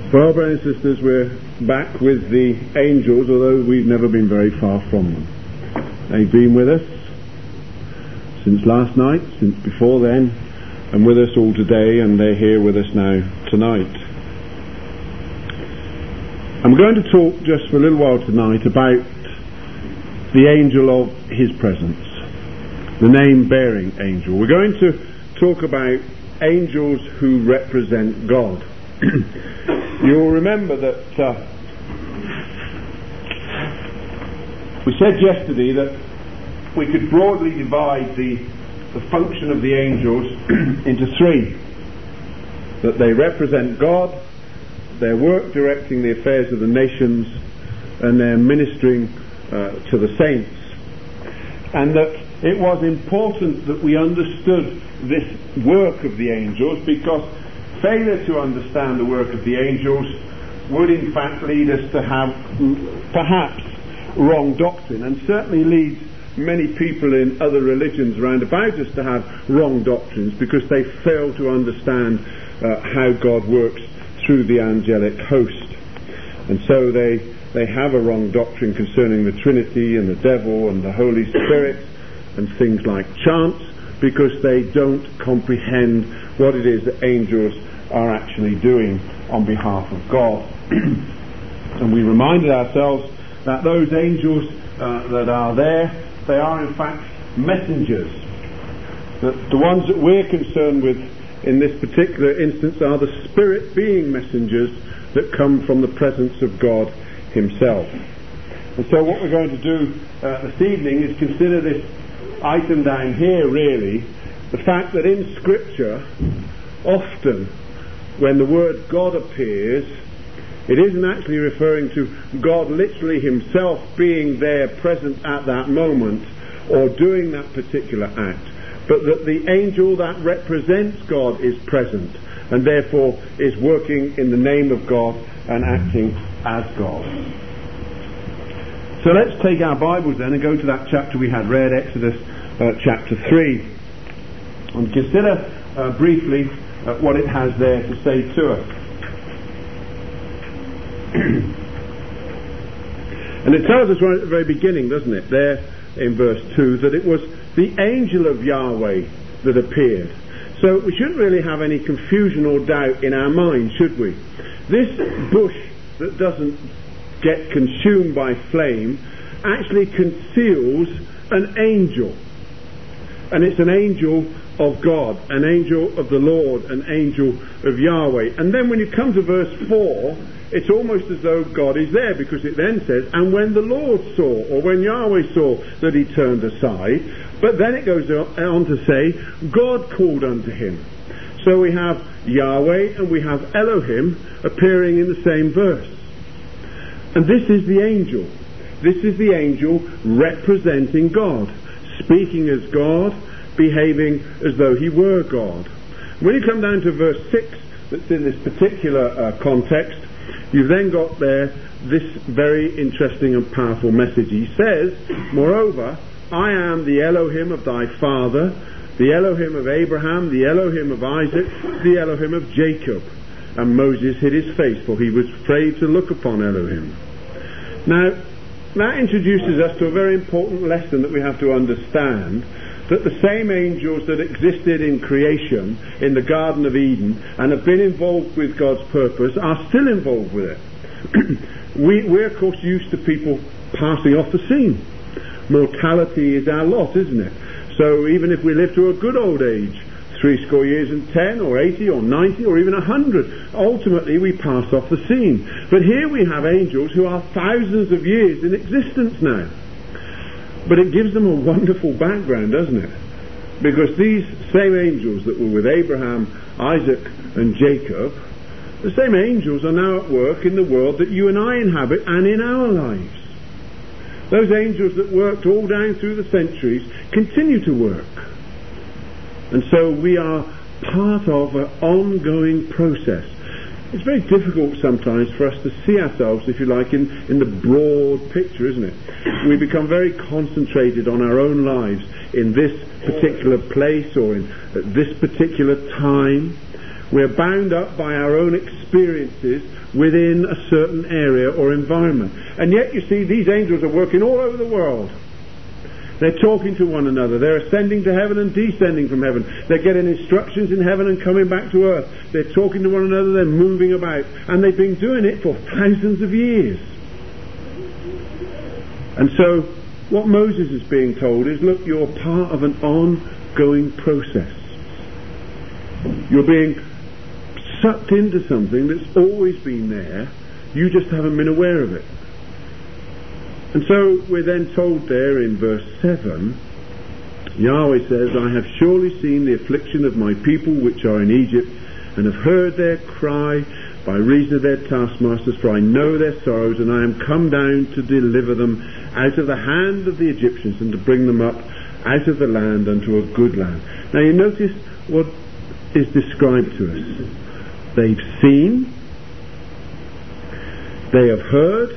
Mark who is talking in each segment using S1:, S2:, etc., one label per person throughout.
S1: Well, brothers and sisters, we're back with the angels, although we've never been very far from them. They've been with us since last night, since before then, and with us all today, and they're here with us now tonight. I'm going to talk just for a little while tonight about the angel of his presence, the name-bearing angel. We're going to talk about angels who represent God. You'll remember that we said yesterday that we could broadly divide the function of the angels into three. That they represent God, their work directing the affairs of the nations, and their ministering to the saints. And that it was important that we understood this work of the angels, because failure to understand the work of the angels would in fact lead us to have perhaps wrong doctrine, and certainly leads many people in other religions around about us to have wrong doctrines, because they fail to understand how God works through the angelic host. And so they have a wrong doctrine concerning the Trinity and the devil and the Holy Spirit and things like chance, because they don't comprehend what it is that angels are actually doing on behalf of God. And we reminded ourselves that those angels that are there, they are in fact messengers. That the ones that we're concerned with in this particular instance are the spirit being messengers that come from the presence of God himself. And so what we're going to do this evening is consider this item down here, really, the fact that in Scripture, often when the word God appears, it isn't actually referring to God literally himself being there present at that moment or doing that particular act, but that the angel that represents God is present and therefore is working in the name of God and acting as God. So let's take our Bibles then and go to that chapter we had read, Exodus chapter 3, and consider briefly what it has there to say to us. And it tells us right at the very beginning, doesn't it, there in verse 2, that it was the angel of Yahweh that appeared. So we shouldn't really have any confusion or doubt in our minds, should we? This bush that doesn't get consumed by flame actually conceals an angel. And it's an angel of God, an angel of the Lord, an angel of Yahweh. And then when you come to verse 4, it's almost as though God is there, because it then says, and when the Lord saw, or when Yahweh saw that he turned aside, but then it goes on to say, God called unto him. So we have Yahweh and we have Elohim appearing in the same verse. And this is the angel. This is the angel representing God, speaking as God, behaving as though he were God. When you come down to verse 6, that's in this particular context, you've then got there this very interesting and powerful message. He says, moreover, I am the Elohim of thy father, the Elohim of Abraham, the Elohim of Isaac, the Elohim of Jacob. And Moses hid his face, for he was afraid to look upon Elohim. Now, that introduces us to a very important lesson that we have to understand, that the same angels that existed in creation in the Garden of Eden and have been involved with God's purpose are still involved with it. We're of course used to people passing off the scene. Mortality is our lot, isn't it? So even if we live to a good old age, 80 years and 10 or 80 or 90 or even 100, ultimately we pass off the scene. But here we have angels who are thousands of years in existence now. But it gives them a wonderful background, doesn't it? Because these same angels that were with Abraham, Isaac and Jacob, the same angels are now at work in the world that you and I inhabit and in our lives. Those angels that worked all down through the centuries continue to work. And so we are part of an ongoing process. It's very difficult sometimes for us to see ourselves, if you like, in the broad picture, isn't it? We become very concentrated on our own lives in this particular place or in this particular time. We're bound up by our own experiences within a certain area or environment. And yet, you see, these angels are working all over the world. They're talking to one another. They're ascending to heaven and descending from heaven. They're getting instructions in heaven and coming back to earth. They're talking to one another. They're moving about. And they've been doing it for thousands of years. And so, what Moses is being told is, look, you're part of an ongoing process. You're being sucked into something that's always been there. You just haven't been aware of it. And so we're then told there in verse 7, Yahweh says, I have surely seen the affliction of my people which are in Egypt, and have heard their cry by reason of their taskmasters, for I know their sorrows, and I am come down to deliver them out of the hand of the Egyptians, and to bring them up out of the land unto a good land. Now you notice what is described to us. They've seen, they have heard,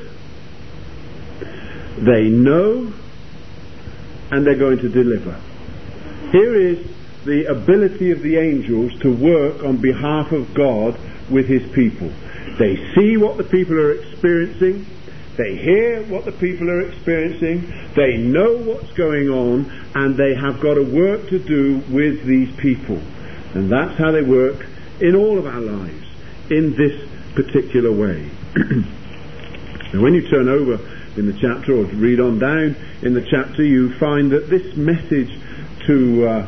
S1: they know, and they're going to deliver. Here is the ability of the angels to work on behalf of God with his people. They see what the people are experiencing, they hear what the people are experiencing, they know what's going on, and they have got a work to do with these people. And that's how they work in all of our lives, in this particular way. Now when you turn over in the chapter, or read on down in the chapter, you find that this message to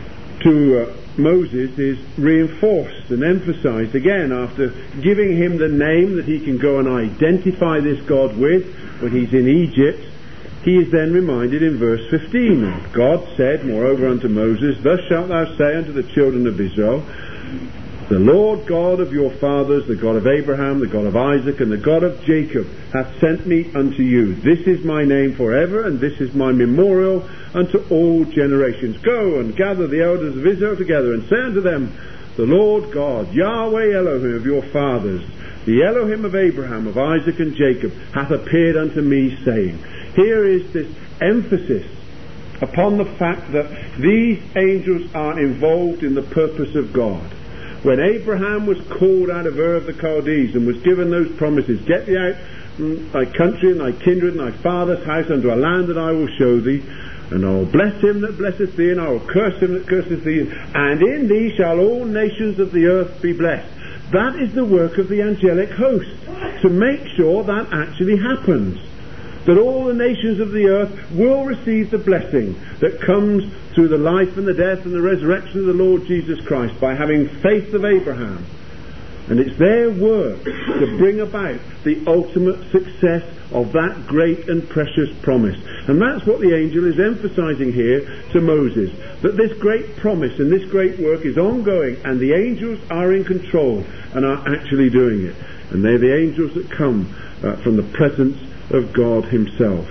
S1: Moses is reinforced and emphasized again after giving him the name that he can go and identify this God with when he's in Egypt. He is then reminded in verse 15, God said moreover unto Moses, Thus shalt thou say unto the children of Israel, The Lord God of your fathers, the God of Abraham, the God of Isaac, and the God of Jacob, hath sent me unto you. This is my name forever, and this is my memorial unto all generations. Go and gather the elders of Israel together, and say unto them, The Lord God, Yahweh Elohim of your fathers, the Elohim of Abraham, of Isaac, and Jacob, hath appeared unto me, saying. Here is this emphasis upon the fact that these angels are involved in the purpose of God. When Abraham was called out of Ur of the Chaldees and was given those promises, Get thee out from thy country and thy kindred and thy father's house unto a land that I will show thee, and I will bless him that blesseth thee, and I will curse him that curseth thee, and in thee shall all nations of the earth be blessed. That is the work of the angelic host, to make sure that actually happens. That all the nations of the earth will receive the blessing that comes through the life and the death and the resurrection of the Lord Jesus Christ by having faith of Abraham. And it's their work to bring about the ultimate success of that great and precious promise. And that's what the angel is emphasizing here to Moses. That this great promise and this great work is ongoing, and the angels are in control and are actually doing it. And they're the angels that come from the presence of God himself.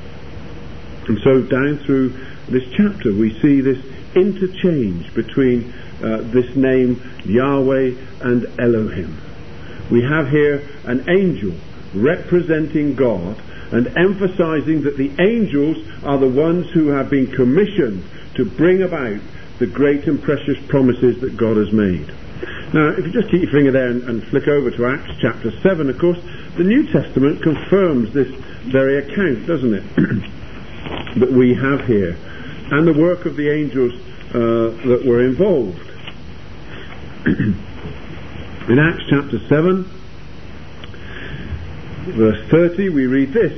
S1: And so down through this chapter we see this interchange between this name Yahweh and Elohim. We have here an angel representing God and emphasizing that the angels are the ones who have been commissioned to bring about the great and precious promises that God has made. Now, if you just keep your finger there and flick over to Acts chapter 7, of course, the New Testament confirms this very account, doesn't it, that we have here, and the work of the angels that were involved. In Acts chapter 7, verse 30, we read this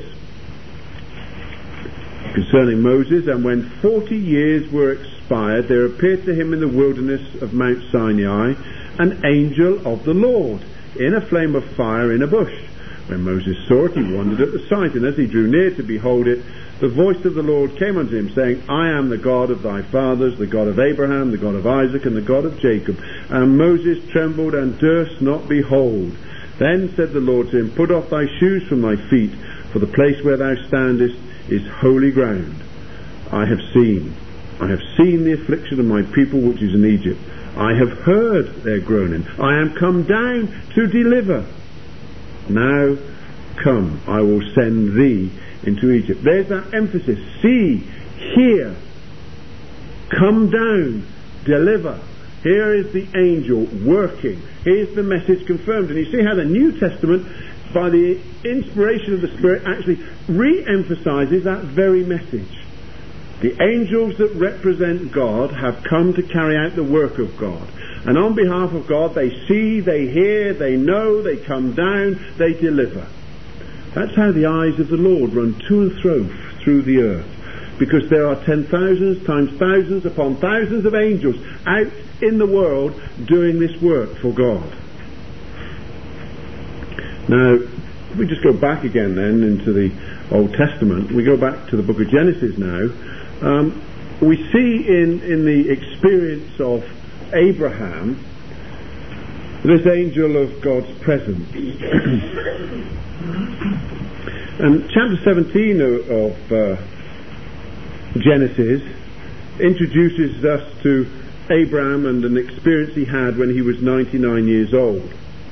S1: concerning Moses, And when 40 years were expired, there appeared to him in the wilderness of Mount Sinai an angel of the Lord, in a flame of fire in a bush. When Moses saw it, he wondered at the sight, and as he drew near to behold it, the voice of the Lord came unto him, saying, I am the God of thy fathers, the God of Abraham, the God of Isaac, and the God of Jacob. And Moses trembled and durst not behold. Then said the Lord to him, Put off thy shoes from thy feet, for the place where thou standest is holy ground. I have seen the affliction of my people which is in Egypt. I have heard their groaning. I am come down to deliver. Now come, I will send thee into Egypt. There's that emphasis. See, hear, come down, deliver. Here is the angel working. Here's the message confirmed. And you see how the New Testament, by the inspiration of the Spirit, actually re-emphasizes that very message. The angels that represent God have come to carry out the work of God. And on behalf of God, they see, they hear, they know, they come down, they deliver. That's how the eyes of the Lord run to and fro through the earth. Because there are 10,000s times thousands upon thousands of angels out in the world doing this work for God. Now, if we just go back again then into the Old Testament, we go back to the book of Genesis now, we see in the experience of Abraham this angel of God's presence. And chapter 17 of Genesis introduces us to Abraham and an experience he had when he was 99 years old.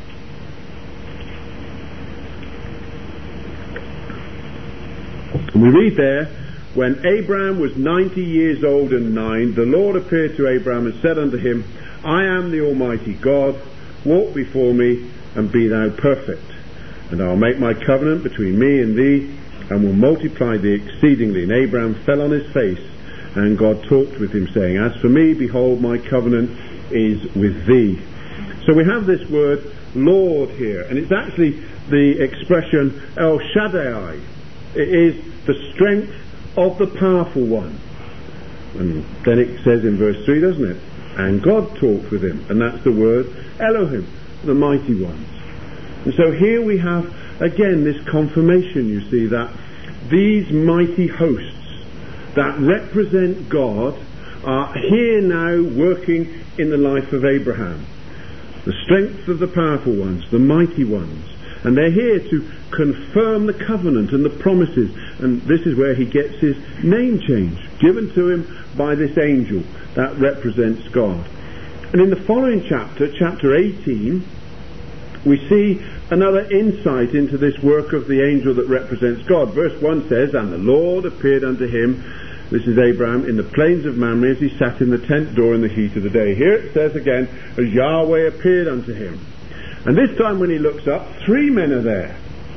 S1: And we read there, when Abraham was 90 years old and 9, the Lord appeared to Abraham and said unto him, I am the Almighty God, walk before me and be thou perfect. And I'll make my covenant between me and thee, and will multiply thee exceedingly. And Abraham fell on his face, and God talked with him, saying, As for me, behold, my covenant is with thee. So we have this word, Lord, here, and it's actually the expression El Shaddai. It is the strength of the powerful one. And then it says in verse 3, doesn't it? And God talked with him, and that's the word Elohim, the mighty ones. And so here we have again this confirmation, you see, that these mighty hosts that represent God are here now working in the life of Abraham. The strength of the powerful ones, the mighty ones. And they're here to confirm the covenant and the promises. And this is where he gets his name change, given to him by this angel that represents God. And in the following chapter, chapter 18, we see another insight into this work of the angel that represents God. Verse 1 says, And the Lord appeared unto him, this is Abraham, in the plains of Mamre as he sat in the tent door in the heat of the day. Here it says again, as Yahweh appeared unto him. And this time when he looks up, 3 men are there.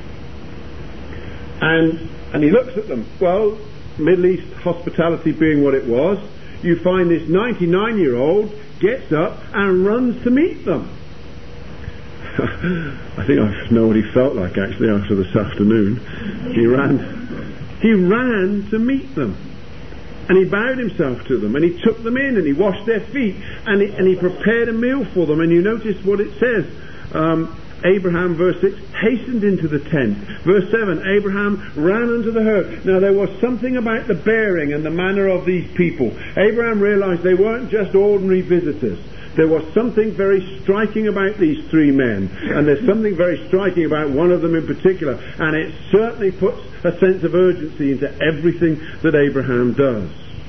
S1: And he looks at them. Well, Middle East hospitality being what it was, you find this 99-year-old gets up and runs to meet them. I think I know what he felt like actually after this afternoon. He ran to meet them. And he bowed himself to them, and he took them in, and he washed their feet, and he prepared a meal for them. And you notice what it says. Abraham, verse 6, hastened into the tent. Verse 7, Abraham ran unto the herd. Now there was something about the bearing and the manner of these people. Abraham realized they weren't just ordinary visitors. There was something very striking about these 3 men, and there's something very striking about one of them in particular, and it certainly puts a sense of urgency into everything that Abraham does.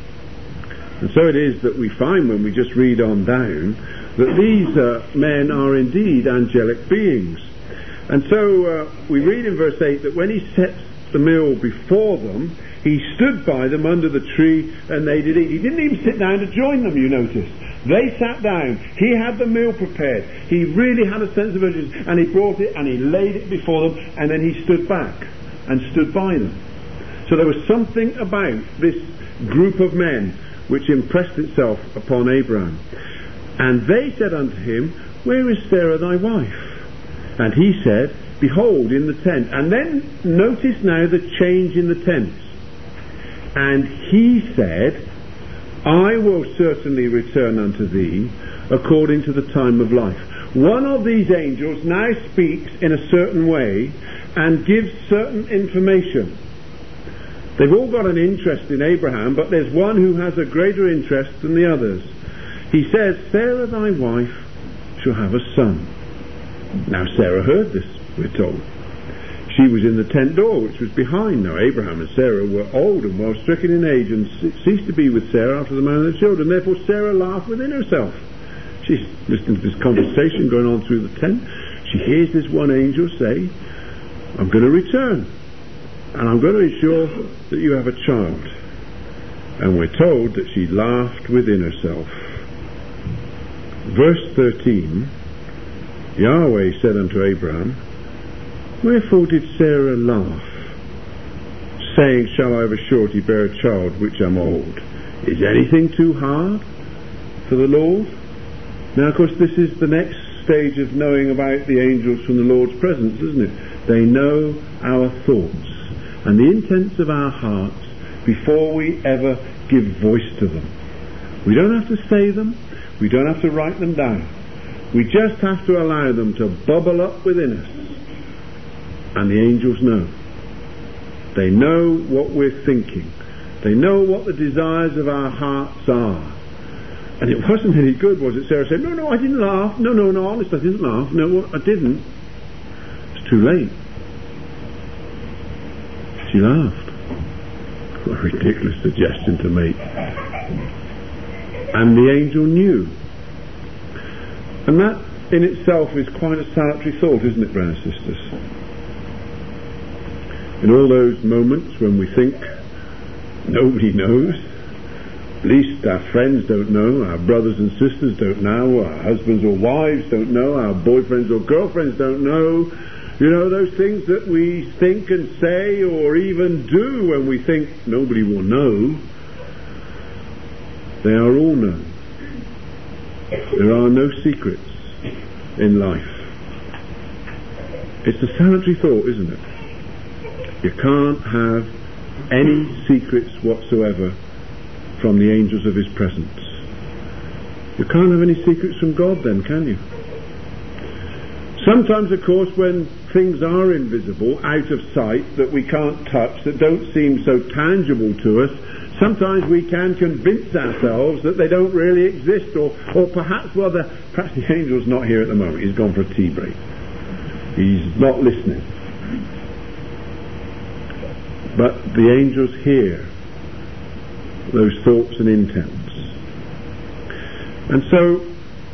S1: And so it is that we find when we just read on down that these men are indeed angelic beings. And so we read in verse 8 that when he sets the meal before them, he stood by them under the tree and they did eat. He didn't even sit down to join them, you notice. They sat down. He had the meal prepared. He really had a sense of urgency, and he brought it and he laid it before them, and then he stood back and stood by them. So there was something about this group of men which impressed itself upon Abraham. And they said unto him, Where is Sarah thy wife? And he said, Behold, in the tent. And then notice now the change in the tense. And he said, I will certainly return unto thee according to the time of life. One of these angels now speaks in a certain way and gives certain information. They've all got an interest in Abraham, but there's one who has a greater interest than the others. He says, Sarah thy wife shall have a son. Now Sarah heard this, we're told. She was in the tent door, which was behind. Now Abraham and Sarah were old and well stricken in age, and ceased to be with Sarah after the manner of the children. Therefore Sarah laughed within herself. She's listening to this conversation going on through the tent. She hears this one angel say, I'm going to return, and I'm going to ensure that you have a child. And we're told that she laughed within herself. verse 13, Yahweh said unto Abraham, Wherefore did Sarah laugh, saying, Shall I of a surety bear a child which am old? Is anything too hard for the Lord? Now, of course, this is the next stage of knowing about the angels from the Lord's presence, isn't it? They know our thoughts and the intents of our hearts before we ever give voice to them. We don't have to say them. We don't have to write them down. We just have to allow them to bubble up within us. And the angels know. They know what we're thinking. They know what the desires of our hearts are. And it wasn't any good, was it? Sarah said, No, I didn't laugh. No, honest, I didn't laugh. No, I didn't. It's too late. She laughed. What a ridiculous suggestion to make. And the angel knew. And that in itself is quite a salutary thought, isn't it, brothers and sisters? In all those moments when we think nobody knows, at least our friends don't know, our brothers and sisters don't know, our husbands or wives don't know, our boyfriends or girlfriends don't know, those things that we think and say or even do when we think nobody will know, they are all known. There are no secrets in life. It's a salutary thought, isn't it? You can't have any secrets whatsoever from the angels of his presence. You can't have any secrets from God then, can you? Sometimes, of course, when things are invisible, out of sight, that we can't touch, that don't seem so tangible to us, sometimes we can convince ourselves that they don't really exist, or perhaps the angel's not here at the moment. He's gone for a tea break. He's not listening. But the angels hear those thoughts and intents. And so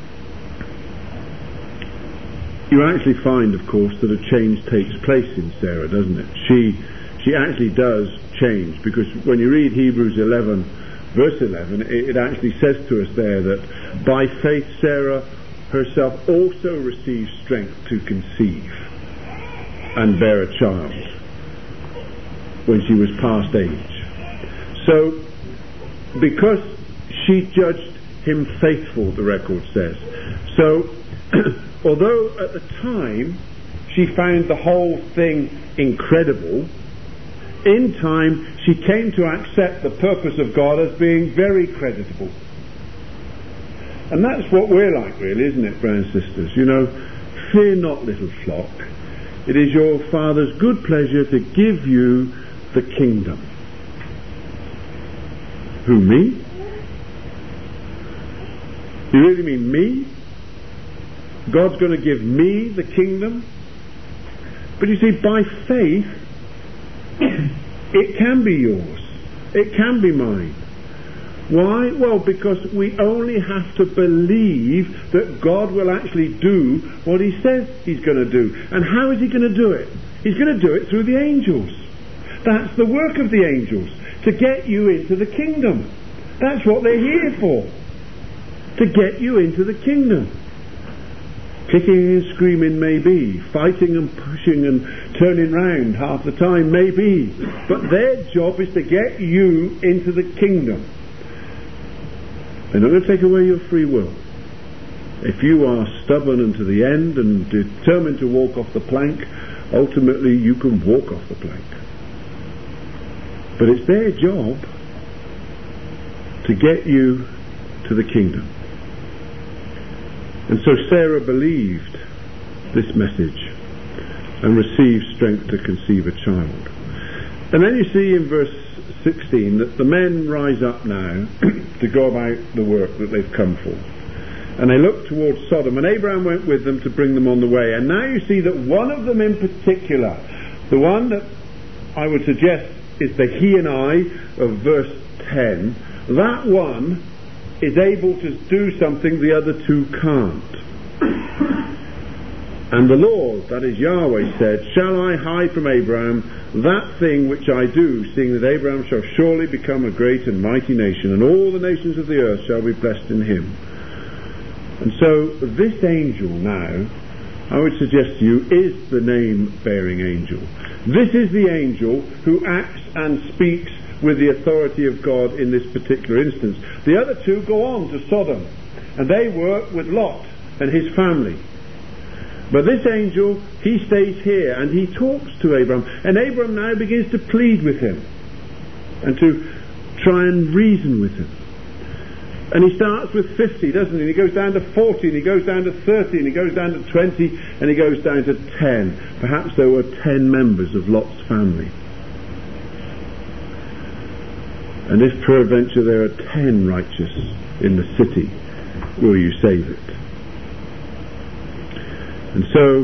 S1: you actually find, of course, that a change takes place in Sarah, doesn't it? She actually does change, because when you read Hebrews 11, verse 11, it actually says to us there that by faith Sarah herself also received strength to conceive and bear a child when she was past age. So, because she judged him faithful, the record says. So, although at the time she found the whole thing incredible, in time she came to accept the purpose of God as being very creditable. And that's what we're like, really, isn't it, brothers and sisters? Fear not, little flock. It is your Father's good pleasure to give you the kingdom. Who, me? You really mean me? God's going to give me the kingdom? But you see, by faith, it can be yours. It can be mine. Why? Well, because we only have to believe that God will actually do what he says he's going to do. And how is he going to do it? He's going to do it through the angels. That's the work of the angels, to get you into the kingdom. That's what they're here for. To get you into the kingdom. Kicking and screaming, maybe. Fighting and pushing and turning round half the time, maybe. But their job is to get you into the kingdom. They're not going to take away your free will. If you are stubborn unto the end and determined to walk off the plank, ultimately you can walk off the plank. But it's their job to get you to the kingdom. And so Sarah believed this message and received strength to conceive a child. And then you see in verse 16 that the men rise up now to go about the work that they've come for. And they look towards Sodom, and Abraham went with them to bring them on the way. And now you see that one of them in particular, the one that I would suggest is the he and I of verse 10, that one is able to do something the other two can't. And the Lord, that is Yahweh, said, Shall I hide from Abraham that thing which I do, seeing that Abraham shall surely become a great and mighty nation, and all the nations of the earth shall be blessed in him. And so this angel now, I would suggest to you, is the name-bearing angel. This is the angel who acts and speaks with the authority of God in this particular instance. The other two go on to Sodom, and they work with Lot and his family. But this angel, he stays here and he talks to Abraham, and Abraham now begins to plead with him and to try and reason with him. And he starts with 50, doesn't he? And he goes down to 40, and he goes down to 30, and he goes down to 20, and he goes down to 10. Perhaps there were 10 members of Lot's family. And if peradventure there are 10 righteous in the city, will you save it? And so,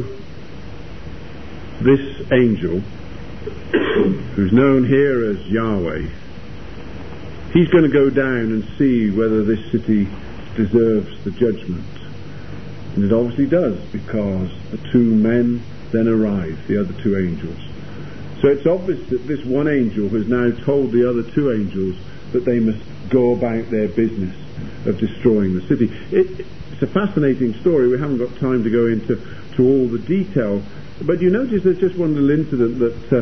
S1: this angel, who's known here as Yahweh, he's going to go down and see whether this city deserves the judgment. And it obviously does, because the two men then arrive, the other two angels. So it's obvious that this one angel has now told the other two angels that they must go about their business of destroying the city. It's a fascinating story. We haven't got time to go into all the detail. But you notice there's just one little incident that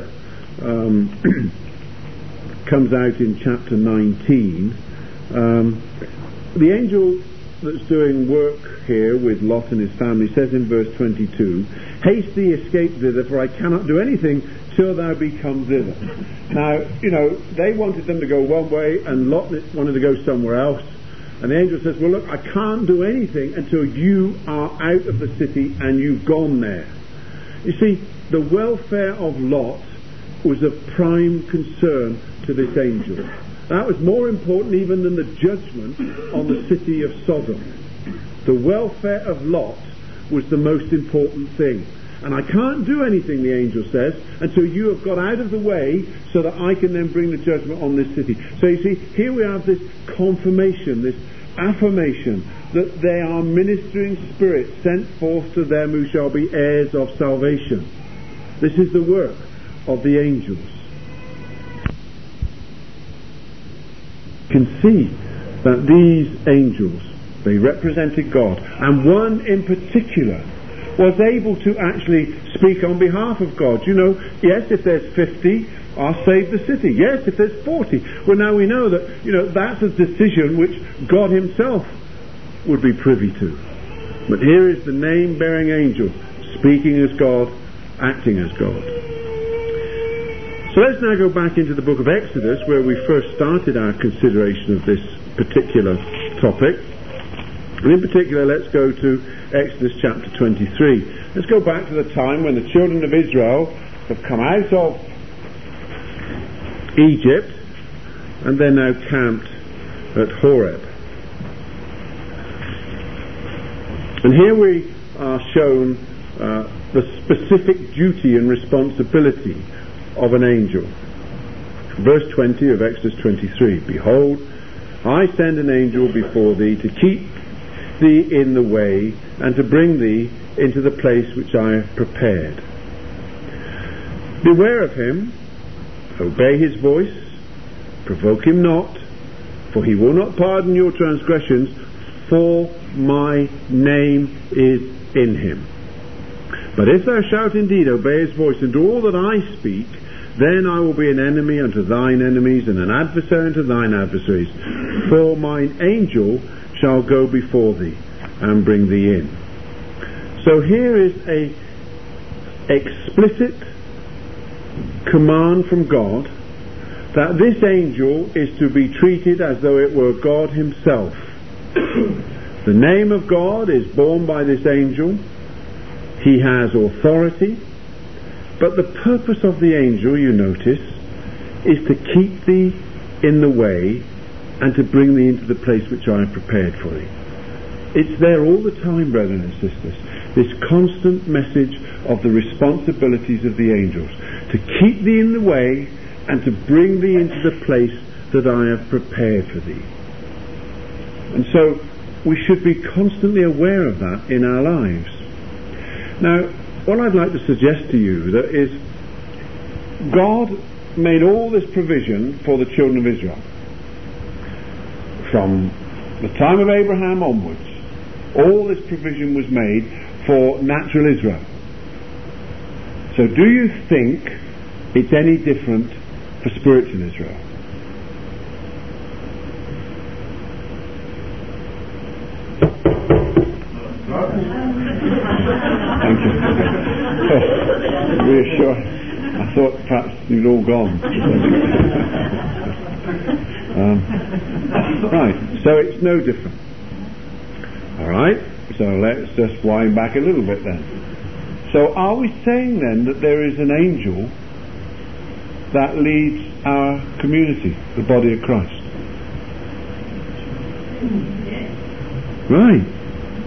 S1: comes out in chapter 19. The angel that's doing work here with Lot and his family says in verse 22, "Haste thee, escape thither, for I cannot do anything till thou be come thither." Now, they wanted them to go one way, and Lot wanted to go somewhere else. And the angel says, well, look, I can't do anything until you are out of the city and you've gone there. You see, the welfare of Lot was of prime concern to this angel. That was more important even than the judgment on the city of Sodom. The welfare of Lot was the most important thing. And I can't do anything, the angel says, until you have got out of the way so that I can then bring the judgment on this city. So you see, here we have this confirmation, this affirmation that they are ministering spirits sent forth to them who shall be heirs of salvation. This is the work of the angels. You can see that these angels, they represented God, and one in particular was able to actually speak on behalf of God. Yes, if there's 50, I'll save the city. Yes, if there's 40. Well, now we know that, that's a decision which God himself would be privy to. But here is the name-bearing angel speaking as God, acting as God. So let's now go back into the book of Exodus, where we first started our consideration of this particular topic. And in particular, let's go to Exodus chapter 23. Let's go back to the time when the children of Israel have come out of Egypt and they're now camped at Horeb. And here we are shown the specific duty and responsibility of an angel. Verse 20 of Exodus 23, "Behold, I send an angel before thee to keep thee in the way and to bring thee into the place which I have prepared. Beware of him, obey his voice, provoke him not, for he will not pardon your transgressions, for my name is in him. But if thou shalt indeed obey his voice and do all that I speak, then I will be an enemy unto thine enemies and an adversary unto thine adversaries. For mine angel shall go before thee and bring thee in." So here is a explicit command from God that this angel is to be treated as though it were God himself. The name of God is borne by this angel. He has authority. But the purpose of the angel, you notice, is to keep thee in the way and to bring thee into the place which I have prepared for thee. It's there all the time, brethren and sisters, this constant message of the responsibilities of the angels, to keep thee in the way and to bring thee into the place that I have prepared for thee. And so we should be constantly aware of that in our lives. Now, what I'd like to suggest to you that is, God made all this provision for the children of Israel from the time of Abraham onwards. all this provision was made for natural Israel. So do you think it's any different for spiritual Israel? Thank you. Oh, reassuring. I thought perhaps you'd all gone. Right, so it's no different. Alright, so let's just wind back a little bit then. So are we saying then that there is an angel that leads our community, the body of Christ? Right.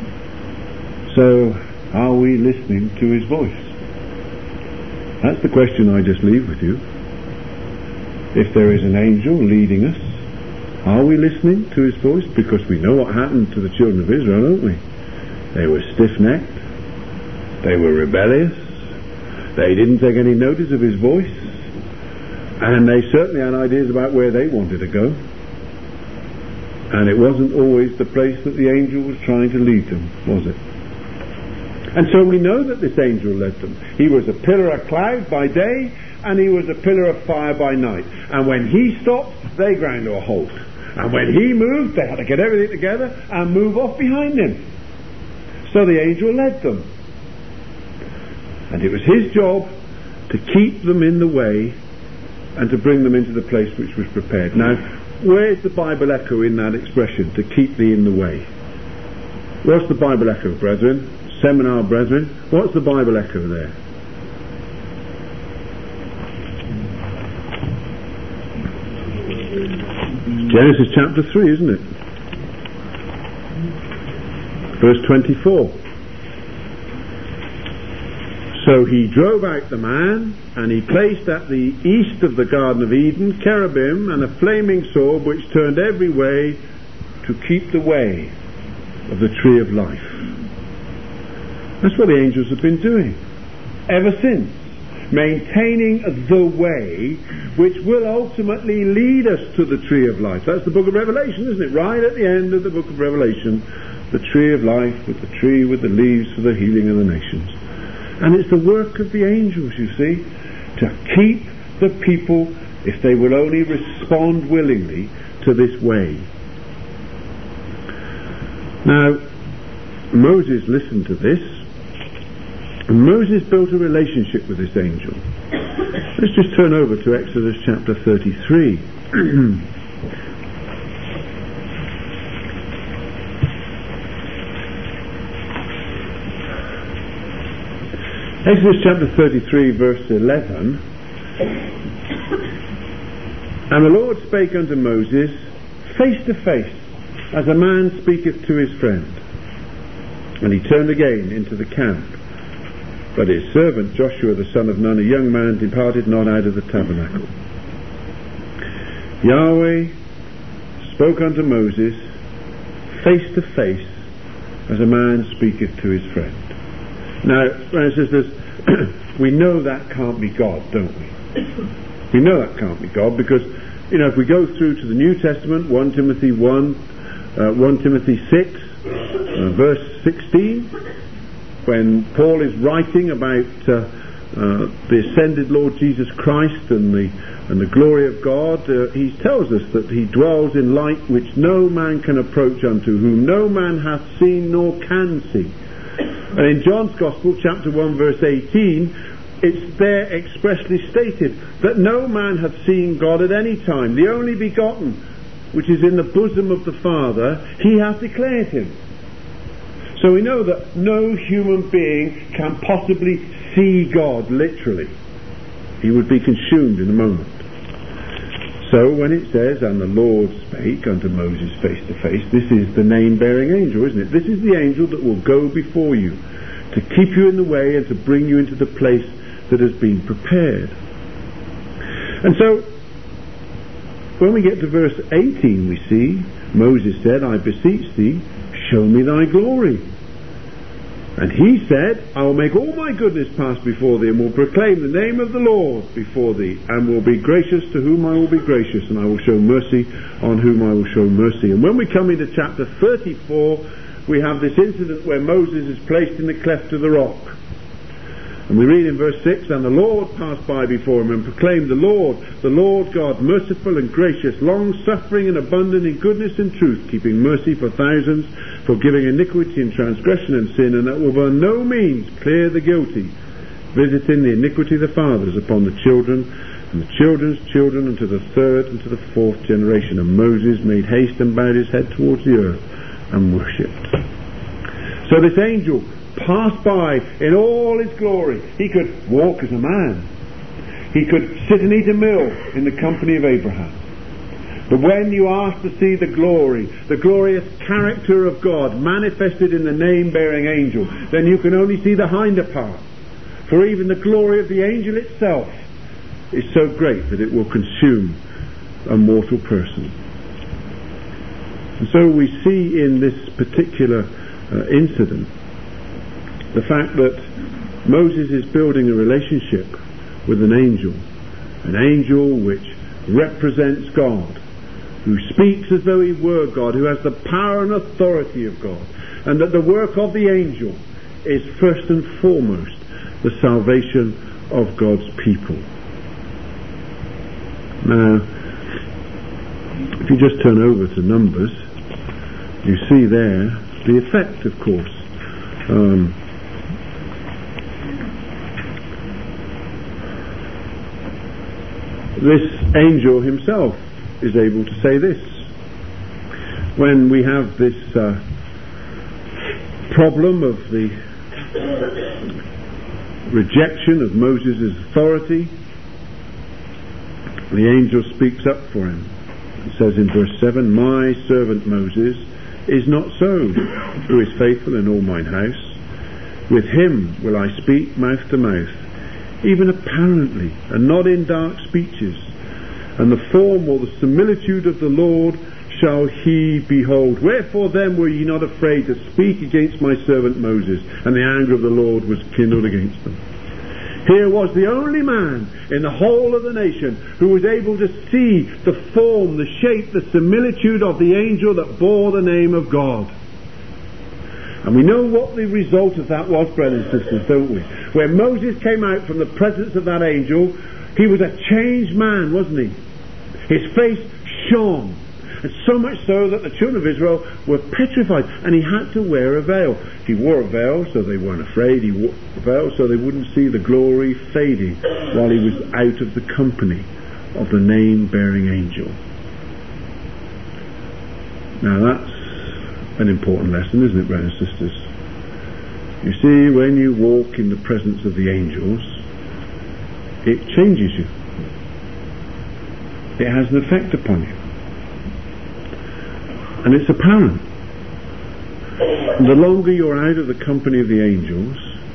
S1: So are we listening to his voice? That's the question I just leave with you. If there is an angel leading us, are we listening to his voice? Because we know what happened to the children of Israel, don't we? They were stiff-necked. They were rebellious. They didn't take any notice of his voice. And they certainly had ideas about where they wanted to go. And it wasn't always the place that the angel was trying to lead them, was it? And so we know that this angel led them. He was a pillar of cloud by day, and he was a pillar of fire by night. And when he stopped, they ground to a halt. And when he moved, they had to get everything together and move off behind him. So the angel led them. And it was his job to keep them in the way and to bring them into the place which was prepared. Now, where's the Bible echo in that expression, to keep thee in the way? What's the Bible echo, brethren? Seminar brethren, what's the Bible echo there? Genesis chapter 3, isn't it? Verse 24. So he drove out the man, and he placed at the east of the Garden of Eden cherubim and a flaming sword which turned every way to keep the way of the tree of life. That's what the angels have been doing ever since, maintaining the way which will ultimately lead us to the tree of life. That's the book of Revelation, isn't it? Right at the end of the book of Revelation, the tree of life, with the tree with the leaves for the healing of the nations. And it's the work of the angels, you see, to keep the people, if they will only respond willingly to this way. Now, Moses listened to this, and Moses built a relationship with this angel. Let's just turn over to Exodus chapter 33. Exodus chapter 33 verse 11. And the Lord spake unto Moses face to face, as a man speaketh to his friend. And he turned again into the camp. But his servant Joshua the son of Nun, a young man, departed not out of the tabernacle. Yahweh spoke unto Moses face to face, as a man speaketh to his friend. Now, brothers and sisters, we know that can't be God, don't we? We know that can't be God because, if we go through to the New Testament, 1 Timothy 1, 1 Timothy 6, verse 16, when Paul is writing about the ascended Lord Jesus Christ and the glory of God, he tells us that he dwells in light which no man can approach unto, whom no man hath seen nor can see. And in John's Gospel, chapter 1, verse 18, it's there expressly stated that no man hath seen God at any time. The only begotten, which is in the bosom of the Father, he hath declared him. So we know that no human being can possibly see God literally. He would be consumed in a moment. So when it says, and the Lord spake unto Moses face to face, this is the name-bearing angel, isn't it? This is the angel that will go before you to keep you in the way and to bring you into the place that has been prepared. And so when we get to verse 18, we see Moses said, I beseech thee, show me thy glory. And he said, I will make all my goodness pass before thee, and will proclaim the name of the Lord before thee, and will be gracious to whom I will be gracious, and I will show mercy on whom I will show mercy. And when we come into chapter 34, we have this incident where Moses is placed in the cleft of the rock. And we read in verse 6, "And the Lord passed by before him and proclaimed, the Lord God, merciful and gracious, long-suffering and abundant in goodness and truth, keeping mercy for thousands, forgiving iniquity and transgression and sin, and that will by no means clear the guilty, visiting the iniquity of the fathers upon the children, and the children's children, unto the third and to the fourth generation. And Moses made haste and bowed his head towards the earth and worshipped." So this angel passed by in all his glory. He could walk as a man. He could sit and eat a meal in the company of Abraham. But when you ask to see the glorious character of God manifested in the name-bearing angel, then you can only see the hinder part. For even the glory of the angel itself is so great that it will consume a mortal person. And so we see in this particular incident the fact that Moses is building a relationship with an angel which represents God, who speaks as though he were God, who has the power and authority of God, and that the work of the angel is first and foremost the salvation of God's people. Now, if you just turn over to Numbers, you see there the effect, of course. This angel himself is able to say this. When we have this problem of the rejection of Moses' authority, the angel speaks up for him. It says in verse 7, "My servant Moses is not so, who is faithful in all mine house. With him will I speak mouth to mouth, even apparently, and not in dark speeches. And the form or the similitude of the Lord shall he behold. Wherefore then were ye not afraid to speak against my servant Moses? And the anger of the Lord was kindled against them." Here was the only man in the whole of the nation who was able to see the form, the shape, the similitude of the angel that bore the name of God. And we know what the result of that was, brothers and sisters, don't we? When Moses came out from the presence of that angel, he was a changed man, wasn't he? His face shone. And so much so that the children of Israel were petrified, and he had to wear a veil. He wore a veil so they weren't afraid. He wore a veil so they wouldn't see the glory fading while he was out of the company of the name-bearing angel. Now that's an important lesson, isn't it, brothers and sisters? You see, when you walk in the presence of the angels, it changes you. It has an effect upon you. And it's apparent. And the longer you're out of the company of the angels,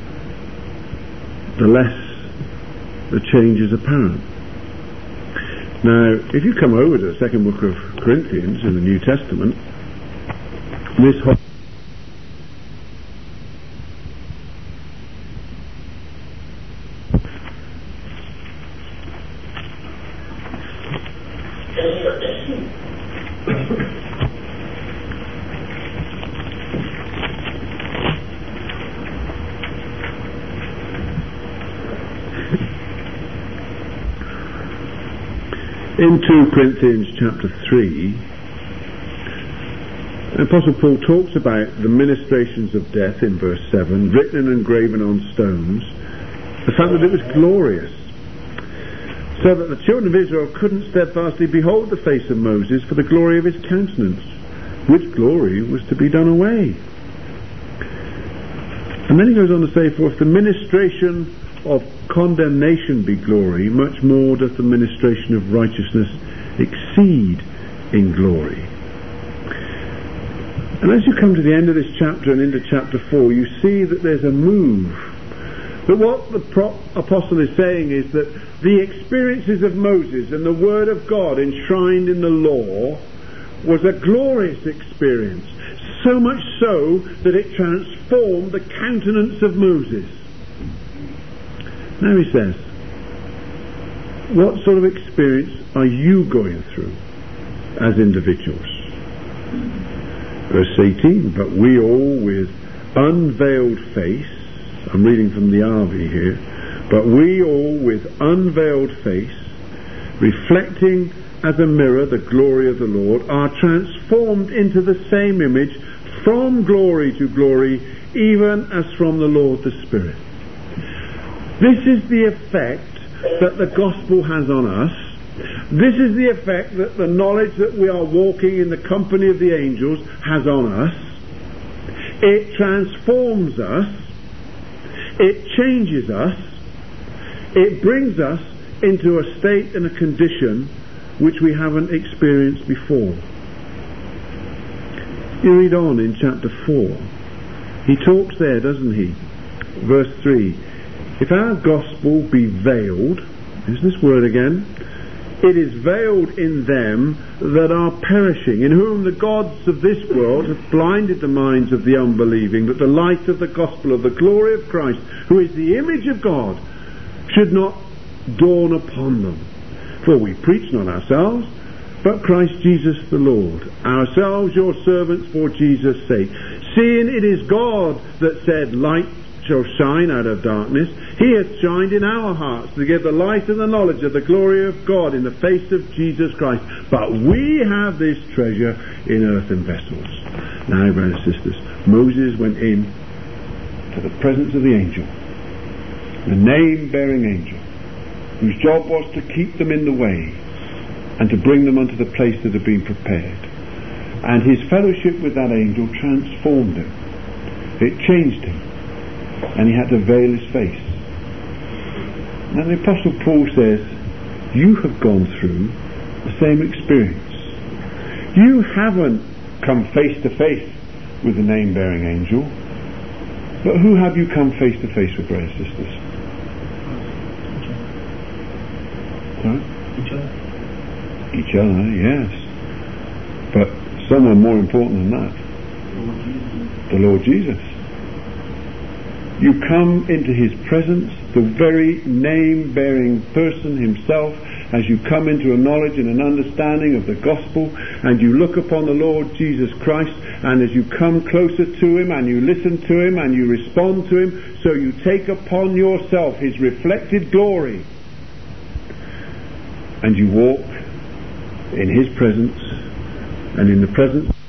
S1: the less the change is apparent. Now, if you come over to the second book of Corinthians in the New Testament, this whole in 2 Corinthians chapter 3, Apostle Paul talks about the ministrations of death in verse 7, written and engraven on stones, the fact that it was glorious, so that the children of Israel couldn't steadfastly behold the face of Moses for the glory of his countenance, which glory was to be done away. And then he goes on to say, "For if the ministration of condemnation be glory, much more doth the ministration of righteousness exceed in glory." And as you come to the end of this chapter and into chapter 4, you see that there's a move. But what the apostle is saying is that the experiences of Moses and the word of God enshrined in the law was a glorious experience, so much so that it transformed the countenance of Moses. Now he says, what sort of experience are you going through as individuals? Verse 18, but we all with unveiled face, I'm reading from the RV here, but we all with unveiled face, reflecting as a mirror the glory of the Lord, are transformed into the same image from glory to glory, even as from the Lord the Spirit. This is the effect that the gospel has on us. This is the effect that the knowledge that we are walking in the company of the angels has on us. It transforms us. It changes us. It brings us into a state and a condition which we haven't experienced before. You read on in chapter 4. He talks there, doesn't he? Verse 3. If our gospel be veiled, is this word again? It is veiled in them that are perishing, in whom the gods of this world have blinded the minds of the unbelieving, that the light of the gospel of the glory of Christ, who is the image of God, should not dawn upon them. For we preach not ourselves, but Christ Jesus the Lord, ourselves your servants for Jesus' sake. Seeing it is God that said, light shall shine out of darkness, he hath shined in our hearts to give the light and the knowledge of the glory of God in the face of Jesus Christ. But we have this treasure in earthen vessels. Now, brothers and sisters, Moses went in to the presence of the angel, the name-bearing angel, whose job was to keep them in the way and to bring them unto the place that had been prepared. And his fellowship with that angel transformed him. It changed him. And he had to veil his face. Now the Apostle Paul says, you have gone through the same experience. You haven't come face to face with the name-bearing angel, but who have you come face to face with, brothers and sisters? Sorry?
S2: Each other.
S1: Each other, yes. But someone more important than that. The Lord Jesus. You come into his presence, the very name-bearing person himself, as you come into a knowledge and an understanding of the gospel, and you look upon the Lord Jesus Christ, and as you come closer to him, and you listen to him, and you respond to him, so you take upon yourself his reflected glory, and you walk in his presence, and in the presence